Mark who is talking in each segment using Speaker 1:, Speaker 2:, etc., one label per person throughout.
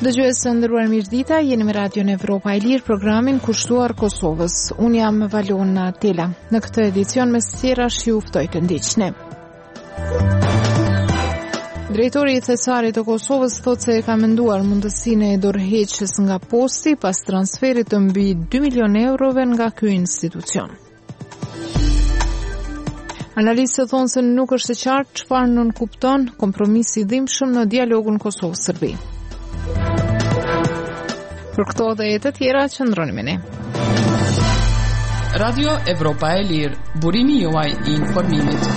Speaker 1: Dëgjues të nderuar, mirëdita, jeni me Radion Evropa e Lirë, programin kushtuar Kosovës. Unë jam Valona Tela. Në këtë edicion me së ju ftoj të ndiqni. Drejtori i Thesarit të Kosovës thotë se ka menduar mundësinë e dorëheqjes nga posti pas transferit të mbi 2 milion eurove nga ky institucion. Analistët thonë se nuk është e qartë çfarë nënkupton kompromisi i dhimbshëm në dialogun Kosovë-Serbi. Për këto dhe e të tjera, qëndroni me ne.
Speaker 2: Radio Evropa e Lirë, burimi juaj i informimit.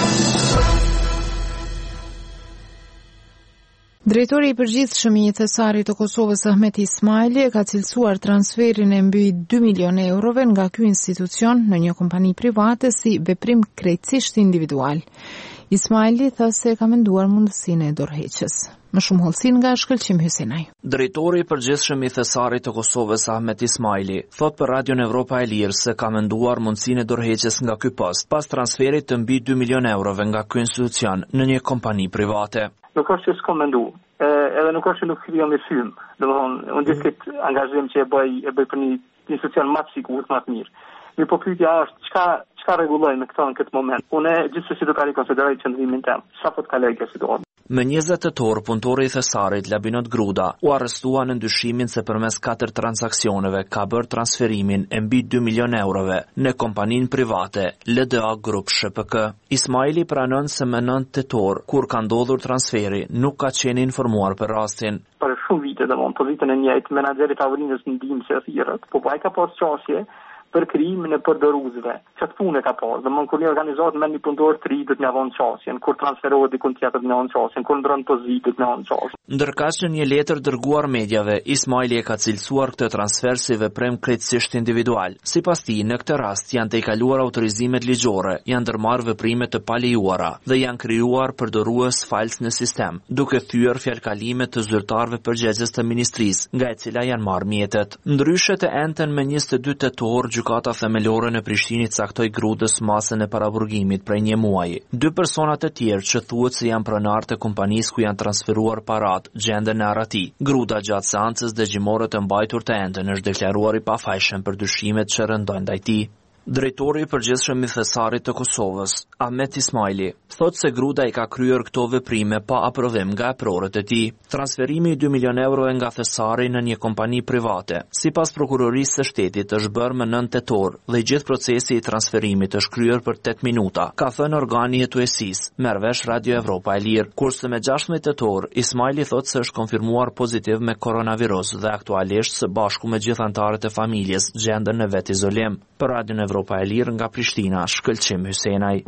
Speaker 1: Drejtori i përgjithshëm i Thesarit të Kosovës, Ahmet Ismaili, e ka cilësuar transferin e mbi 2 milion eurove nga ky institucion në një kompani private si veprim krejtësisht individual. Ismaili tha se ka menduar mundësinë e dorëheqjes. Më shumë hollësi nga Shkëlqim Hysenaj.
Speaker 3: Drejtori i përgjithshëm i Thesarit të Kosovës, Ahmet Ismaili, thot për Radion Evropa e Lirë se ka menduar mundësinë e dorëheqjes nga ky post pas transferit të mbi 2 milion eurove nga ky institucion në një kompani private.
Speaker 4: Nuk është që s'kom mendu, edhe nuk është që nuk krija me fymë. Domethënë, unë gjithë këtë angazhim që e bëj për një institucion më të sigurt, më të mirë. Mirë, po pyetja është çka rregullojmë në këtë moment. Unë gjithsesi do ta rikonsideroj qëndrimin tim. Sa po të kaloj kjo situatë.
Speaker 3: Më 20 tetor, punëtori i Thesarit, Labinot Gruda, u arrestua në ndyshimin se përmes 4 transaksioneve ka bërë transferimin e mbi 2 milion eurove në kompaninë private LDA Group SHPK. Ismaili pranon se më 9 tetor, kur ka ndodhur transferi, nuk ka qenë informuar për rastin.
Speaker 4: Për shumë vite, pozitën e njëjtë, menaxheri tavolinis në ndihmë se thirrët, po ai ka pas qasje për krijimin e përdoruesve. Çfarë pune ka pas? Kur një organizat me një punëtor të ri do të javon çasjen, kur transferohet dikun tjetër në çasjen, kur ndron pozitë në çasjen.
Speaker 3: Ndërkaq në një letër dërguar mediave, Ismaili e ka cilësuar këtë transfer si veprim krejtësisht individual. Sipas tij, në këtë rast janë tejkaluar autorizimet ligjore, janë ndërmarrë veprime të palejuara dhe janë krijuar përdorues fals në sistem, duke thyer fjalkalime të zyrtarëve përgjegjës të ministrisë, nga e cila janë marrë mjetet. Ndryshe të enten me 22 tetor, gjykata themelore në Prishtinë caktoi Grudës masën e paraburgimit prej një muaji. 2 persona të tjerë që thuhet se janë pronarë të kompanisë ku janë transferuar parat gjenden në arati. Gruda gjatë seancës dëgjimore të mbajtur të enden është deklaruar i pafajshëm për dyshimet që rëndojnë ndaj tij. Drejtori i përgjithshëm i Thesarit të Kosovës, Ahmet Ismaili, thot se Gruda i ka kryer këto veprime pa aprovim nga eprorët e tij. Transferimi i 2 milion euro nga Thesari në një kompani private, sipas prokurorisë së shtetit, është bërë më 9 tetor dhe gjithë procesi i transferimit është kryer për 8 minuta, ka thënë organi hetuesisë, merr vesh Radio Evropa e Lirë. Kurse me 16 tetor, Ismaili thot se është konfirmuar pozitiv me koronavirus dhe aktualisht së bashku me gjithë anëtarët e familjes gjenden në vet izolim. Për Radion Evropa e Lirë nga Prishtina, Shkëlqim Hysenaj.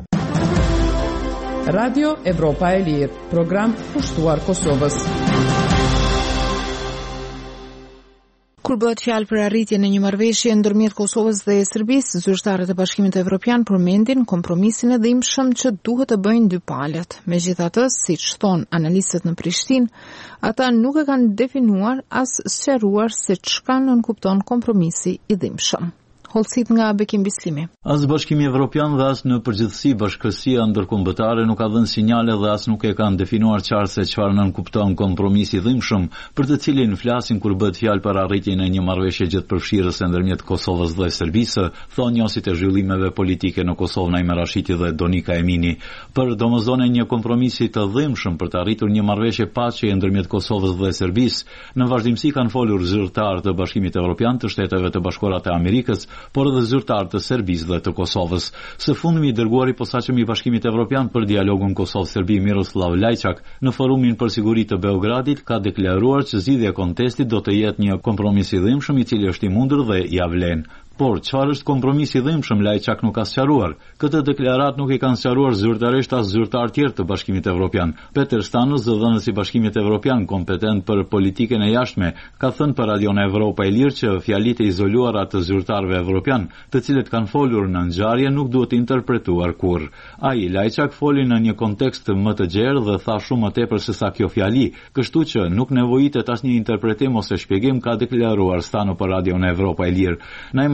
Speaker 2: Radio Evropa e Lirë, program kushtuar Kosovës.
Speaker 1: Kur bëhet fjalë për arritjen e një marrëveshje ndërmjet Kosovës dhe Serbisë, zyrtarët e Bashkimit Evropian përmendin kompromisin e dhimbshëm që duhet të bëjnë dy palët. Megjithatë, siç thon analistët në Prishtinë, ata nuk e kanë definuar as sqaruar se çka nënkupton kompromisi i dhimbshëm. Hollësit nga Bekim Bislimi.
Speaker 5: As Bashkimi Evropian dhe as në përgjithësi Bashkësia Ndërkombëtare nuk ka dhënë sinjale dhe as nuk e kanë definuar qartë se çfarë nënkupton kompromisi i dhimbshëm, për të cilin flasin kur bëhet fjalë për arritjen e një marrëveshje gjithëpërfshirëse ndërmjet Kosovës dhe Serbisë, thonë njësit e zhvillimeve politike në Kosovë Naime Rashiti dhe Donika Emini. Për domosdoshmë një kompromisi të dhimbshëm për të arritur një marrëveshje paqeje ndërmjet Kosovës dhe Serbisë, në vazhdimsi kanë folur zyrtarë të Bashkimit Evropian, të Shteteve të Bashkuara të Amerikës, por edhe zyrtarë të Serbisë dhe të Kosovës. Së fundmi i dërguari posaçëm i Bashkimit Evropian për dialogun Kosovë-Serbi Miroslav Lajçak në forumin për siguri të Beogradit ka deklaruar që zgjidhja e kontestit do të jetë një kompromis i dhimbshëm i cili është i mundur dhe ja vlen. Por çfarë është kompromisi i dhimbshëm, Lajçak nuk ka sqaruar. Këtë deklaratë nuk i kanë sqaruar zyrtarisht as zyrtarë tjerë të Bashkimit Evropian. Peter Stanos, zëdhënës i Bashkimit Evropian kompetent për politikën e jashtme, ka thënë për Radion Evropa e Lirë që fjalitë e izoluara të zyrtarëve evropian, të cilët kanë folur në ngjarje, nuk duhet interpretuar kurrë. Ai, Lajçak, foli në një kontekst më të gjerë dhe tha shumë më tepër se sa kjo fjali, kështu që nuk nevojitet asnjë interpretim ose shpjegim, ka deklaruar Stano për Radion Evropa e Lirë. Naime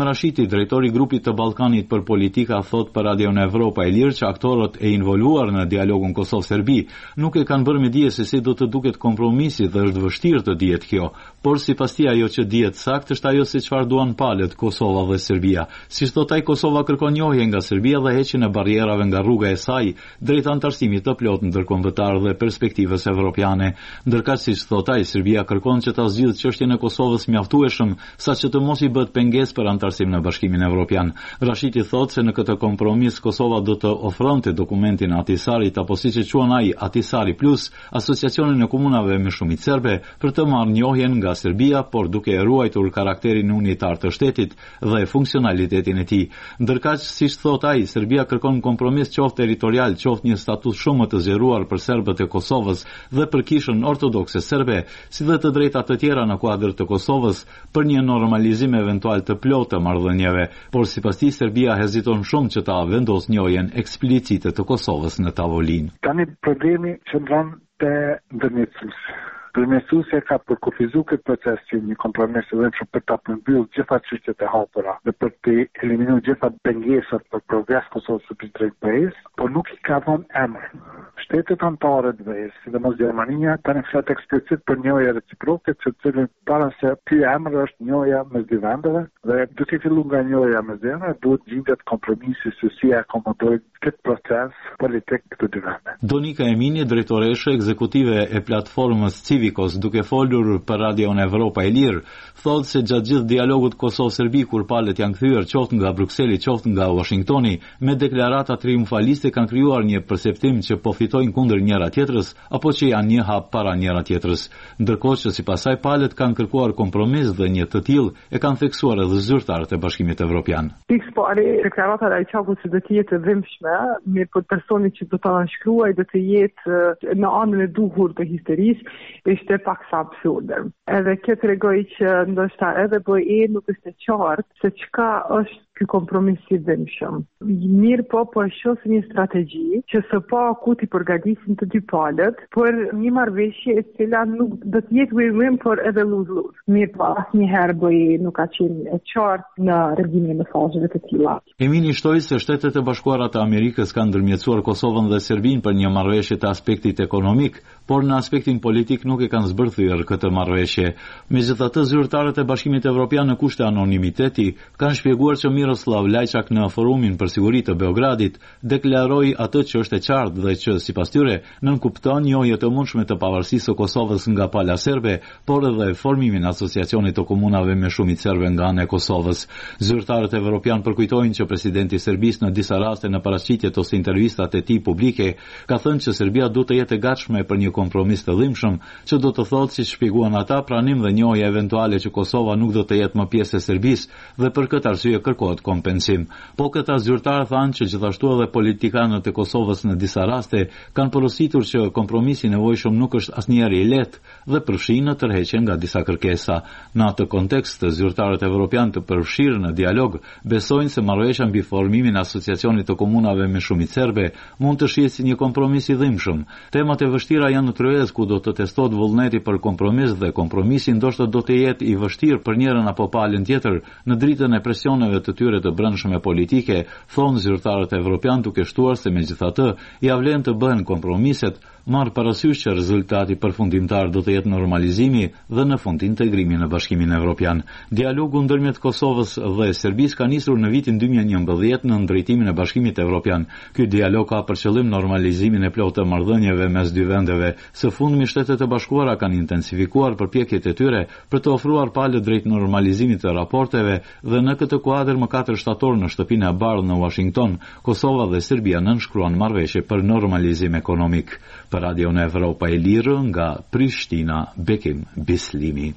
Speaker 5: Rashiti, drejtori i grupit të Ballkanit për politika, thot për Radion Evropa e Lirë që aktorët e involuar në dialogun Kosovë-Serbi nuk e kanë bërë me dije se si do të duket kompromisi dhe është vështirë të dihet kjo, por sipas tij ajo që dihet saktë është ajo se çfarë duan palët Kosova dhe Serbia. Siç thot ai, Kosova kërkon njohje nga Serbia dhe heqjen e barrierave nga rruga e saj drejt antarësimit të plotë ndërkombëtar dhe perspektivës evropiane. Ndërkaq siç thot ai, Serbia kërkon që ta zgjidhë çështjen e Kosovës mjaftueshëm saqë të mos i bëhet pengesë për antarësim në Bashkimin Evropian. Rashiti thot se në këtë kompromis Kosova do të ofronte dokumentin Atisarit apo siç e quan ai Atisari Plus, asociacionin e komunave me shumicë serbe, për të marrë njohjen nga Serbia, por duke e ruajtur karakterin unitar të shtetit dhe funksionalitetin e tij. Ndërkaq, siç thot ai, Serbia kërkon kompromis qoftë territorial, qoftë një status shumë më të zgjeruar për serbët e Kosovës dhe për kishën ortodokse serbe, si dhe të drejta të tjera në kuadër të Kosovës për një normalizim eventual të plotë të marrëdhënieve, por sipas tij Serbia heziton shumë që ta vendosë njohjen eksplicite të Kosovës në tavolinë.
Speaker 6: Tani problemi qëndron te ndërmjetësuesi. Ndërmjetësuesi ka përkufizuar këtë proces si një kompromis i dhënshëm për ta përmbyllur gjitha çështjet e hapura dhe për të eliminuar gjitha pengesat për progres Kosovës së drejt BE-s, por nuk i ka dhënë emër. Shtetet anëtare të BE-s, sidomos Gjermania, tani flet eksplicit për njohje reciproke, të cilën para se ky emër është njohja mes dy vendeve dhe duke filluar nga njohja mes dy vendeve, duhet gjendet kompromisi se si akomodojnë këtë proces politik të dy vendeve.
Speaker 5: Donika Emini, drejtoreshe ekzekutive e platformës Civicos, duke folur për Radion Evropa e Lirë, thotë se gjatë gjithë dialogut Kosovë-Serbi kur palët janë kthyer qoftë nga Brukseli, qoftë nga Washingtoni, me deklarata triumfaliste kanë krijuar një perceptim që po fitojnë kundër njëra tjetrës apo që janë një hap para njëra tjetrës, ndërkohë që sipas saj palët kanë kërkuar kompromis dhe një të tillë e kanë theksuar edhe zyrtarët e Bashkimit Evropian.
Speaker 7: Deklarata e Çakut do të jetë dhimbshme, mirë po personi që do ta shkruaj do të jetë në anën e duhur të historisë, ishte pak sa absurde. Edhe kjo tregoi që ndoshta edhe BE nuk është e qartë se çka është ky kompromis i dhimbshëm. Mirë po e shohim një strategji që së paku t'i përgatisin të dy palët për një marrëveshje e cila nuk do të jetë win-win, por edhe lose-lose. Mirë po asnjëherë BE nuk ka qenë e qartë në rregjimin e mesazheve të tilla.
Speaker 5: Emini shtoi se Shtetet e Bashkuara të Amerikës kanë ndërmjetësuar Kosovën dhe Serbinë për një marrëveshje të aspektit ekonomik, por në aspektin politik nuk e kanë zbërthyer këtë marrëveshje. Megjithatë, zyrtarët e Bashkimit Evropian në kushte anonimiteti kanë shpjeguar që Miroslav Lajçak në forumin për siguri të Beogradit deklaroi atë që është e qartë dhe që sipas tyre nënkupton njohje të mundshme të pavarësisë së Kosovës nga pala serbe, por edhe formimin e asociacionit të komunave me shumicë serbe nga ana e Kosovës. Zyrtarët evropian përkujtojnë që presidenti i Serbisë në disa raste në paraqitjet ose intervistat e tij publike ka thënë që Serbia duhet të jetë e gatshme për një kompromis të dhimbshëm, që do të thotë, siç shpjeguan ata, pranim dhe njohje eventuale që Kosova nuk do të jetë më pjesë e Serbisë dhe për këtë arsye kërkohet kompensim. Po këta zyrtarë thanë që gjithashtu edhe politikanët e Kosovës në disa raste kanë porositur që kompromisi i nevojshëm nuk është asnjëherë i lehtë dhe përfshin në tërheqjen nga disa kërkesa. Në atë kontekst, zyrtarët evropian të përfshirë në dialog besojnë se marrëveshja mbi formimin e asociacionit të komunave me shumicë serbe mund të shihet si një kompromis i dhimbshëm. Temat e vështira janë në tryez ku do të testohet vullneti për kompromis dhe kompromisi ndoshta do të jetë i vështirë për njërin apo palën tjetër në dritën e presioneve të tyre të brendshme politike, thonë zyrtarët evropian, duke shtuar se megjithatë ia vlen të bëhen kompromiset, marrë parasysh që rezultati përfundimtar do të jetë normalizimi dhe në fund integrimi në Bashkimin Evropian. Dialogu ndërmjet Kosovës dhe Serbisë ka nisur në vitin 2011 në drejtimin e Bashkimit Evropian. Ky dialog ka për qëllim normalizimin e plotë të marrëdhënieve mes dy vendeve. Së fundmi Shtetet e Bashkuara kanë intensifikuar përpjekjet e tyre për të ofruar palë drejt normalizimit të raporteve dhe në këtë kuadër më 4 shtator në shtëpinë e bardhë në Washington, Kosova dhe Serbia nënshkruan marrëveshje për normalizim ekonomik. Për Radio Evropa e Lirë nga Prishtina, Bekim Bislimi.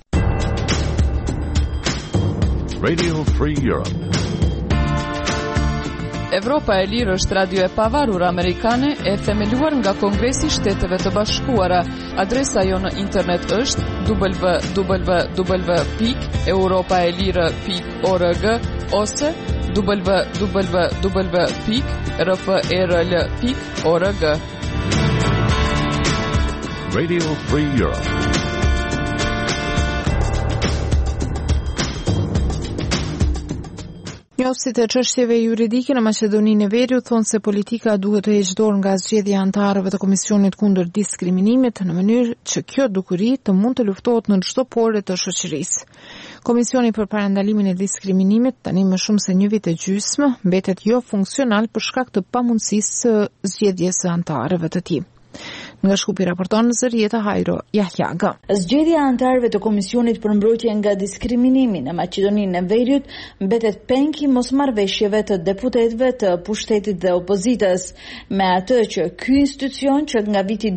Speaker 8: Radio Free Europe.
Speaker 2: Evropa e Lirë është radio e pavarur amerikane e themeluar nga Kongresi i Shteteve të Bashkuara. Adresa jo në internet është www.europaelire.org ose www.rfrl.org.
Speaker 8: Radio Free Europe.
Speaker 1: Njohësit e çështjeve juridike në Maqedoninë e Veriut thonë se politika duhet të heqë dorë nga zgjedhja e anëtarëve të Komisionit kundër diskriminimit në mënyrë që kjo dukuri të mund të luftohet në çdo pore të shoqërisë. Komisioni për parandalimin e diskriminimit tani më shumë se 1 vit e gjysmë mbetet jo funksional për shkak të pamundësisë së zgjedhjes së anëtarëve të tij. Nga Shkupi raporton Zërieta Hajro Jahjaga.
Speaker 9: Zgjedhja e anëtarëve të Komisionit për mbrojtje nga diskriminimi në Maqedoninë e Veriut mbetet peng i mosmarrveshjeve të deputetëve të pushtetit dhe opozitës, me atë që ky institucion që nga viti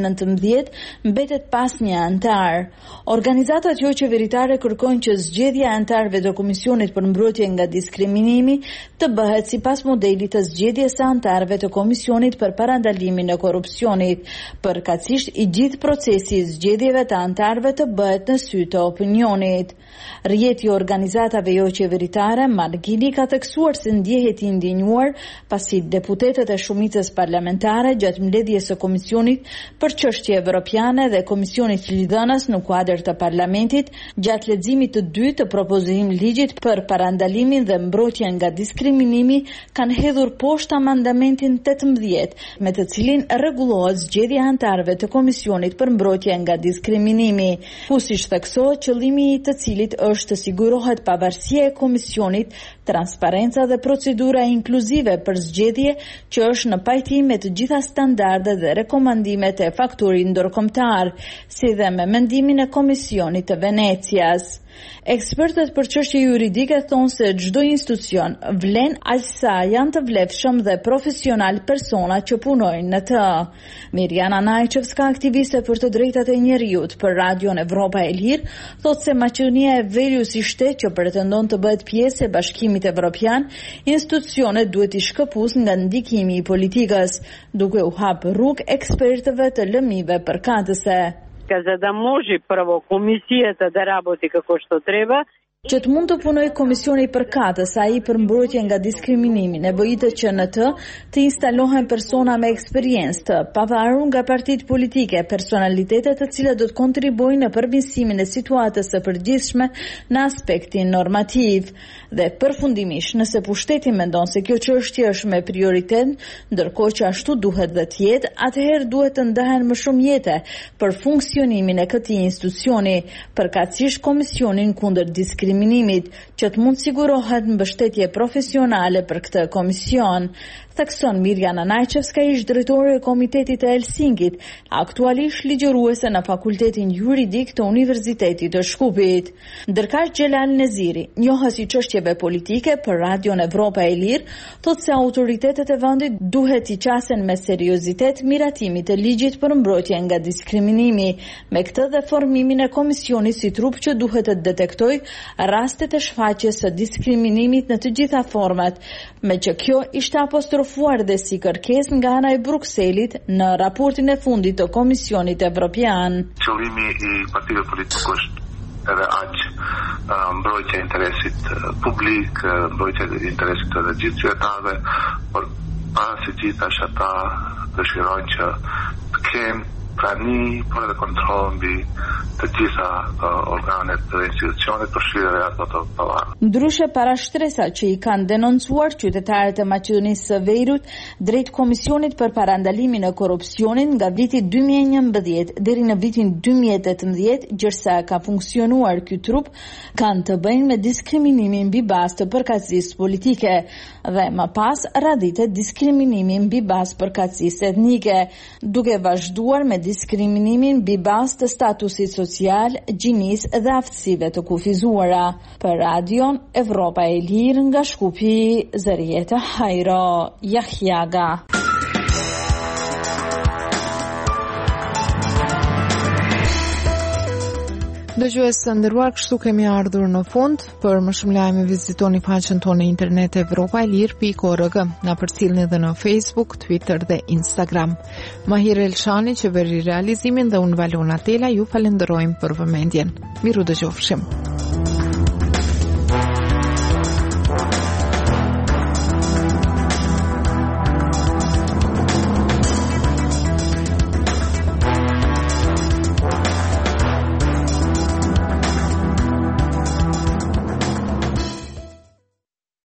Speaker 9: 2019 mbetet pas një anëtar. Organizatat jo qeveritare kërkojnë që zgjedhja e anëtarëve të Komisionit për mbrojtje nga diskriminimi të bëhet sipas modelit të zgjedhjes së anëtarëve të Komisionit për parandalimin e korrupsionit. Përkatësisht i gjithë procesi i zgjedhjeve të anëtarëve të bëhet në sy të opinionit. Rjeti i organizatave jo qeveritare Margini ka theksuar se ndjehet i ndinjuar pasi deputetët e shumicës parlamentare gjatë mbledhjes së Komisionit për çështje evropiane dhe Komisionit lidhënës në kuadër të parlamentit gjatë leximit të dytë të propozimit ligjit për parandalimin dhe mbrojtjen nga diskriminimi kanë hedhur poshtë amandamentin 18 me të cilin rregullohet zgjedhja e anëtarëve të Komisionit për mbrojtje nga diskriminimi, ku siç theksohet qëllimi i të cilit është të sigurohet pavarësia e Komisionit, transparenca dhe procedura inkluzive për zgjedhje që është në pajtim me të gjitha standardet dhe rekomandimet e faktorit ndërkombëtar, si dhe me mendimin e Komisionit të Venecias. Ekspertët për çështje juridike thonë se çdo institucion vlen aqsa janë të vlefshëm dhe profesional persona që punojnë në të. Mirjana Najçevska, aktiviste për të drejtat e njerëzit për Radion Evropa e Lirë, thotë se Maqedonia e Veriut si shtet që pretendon të bëhet pjesë e Bashkimit Evropian, institucionet duhet i shkëpus nga ndikimi i politikës, duke u hapë rrugë ekspertëve të lëmive përkatëse.
Speaker 10: За да може прво комисията да работи како што треба,
Speaker 9: që të mund të punoj komisioni përkatës ai për mbrojtje nga diskriminimi, nevojitet që në të instalohen persona me eksperiencë të pavarur nga partitë politike, personalitete të cilat do të kontribuojnë në përmirësimin e situatës së përgjithshme në aspektin normativ. Dhe përfundimisht, nëse pushteti mendon se kjo çështje është me prioritet, ndërkohë që ashtu duhet dhe të jetë, atëherë duhet të ndahen më shumë jete për funksionimin e këtij institucioni, përkatësisht komisionin kundër diskriminimit, që të mund sigurohet mbështetje profesionale për këtë komision, thekson Mirjana Najçevska, ish drejtore e Komitetit të Helsinkit, aktualisht ligjëruese në Fakultetin Juridik të Universitetit të Shkupit. Ndërkaq Xhelal Neziri, njohës i çështjeve politike për Radion Evropa e Lirë, thotë se autoritetet e vendit duhet i qasen me seriozitet miratimit të ligjit për mbrojtje nga diskriminimi, me këtë dhe formimin e komisionit si trup që duhet të detektoj rastet e shfaqjes së diskriminimit në të gjitha format, me që kjo ishte apostrofuar dhe si kërkesë nga ana e Brukselit në raportin e fundit të Komisionit Evropian.
Speaker 11: Qëllimi i partive politike është edhe aq mbrojtja e interesit publik, mbrojtja e interesit të gjithë qytetarëve, por para se gjithashtu ata dëshirojnë që të kenë prani, por edhe kontroll mbi të gjitha organet dhe institucionet, përfshirë ato të pavarura.
Speaker 9: Ndryshe para shtresat që i kanë denoncuar qytetarët e Maqedonisë së Veriut drejt Komisionit për parandalimin e korrupsionit nga viti 2011 deri në vitin 2018, gjërsa ka funksionuar ky trup, kanë të bëjnë me diskriminimin mbi bazë të përkatësisë politike dhe më pas raditet diskriminimin mbi bazë përkatësisë etnike, duke vazhduar me diskriminimin mbi bazë të statusit social, gjinisë dhe aftësive të kufizuara. Për Radion Evropa e Lirë nga Shkupi, Zërieta Hajro Jahjaga.
Speaker 1: Dëgjues të nderuar, kështu kemi ardhur në fund. Për më shumë lajme vizitoni faqen tonë në internet evropaelir.org. Na përcjellni edhe në Facebook, Twitter dhe Instagram. Mahir Elshani që bëri realizimin dhe unë Valona Tela ju falenderojmë për vëmendjen. Miru dëgjofshim.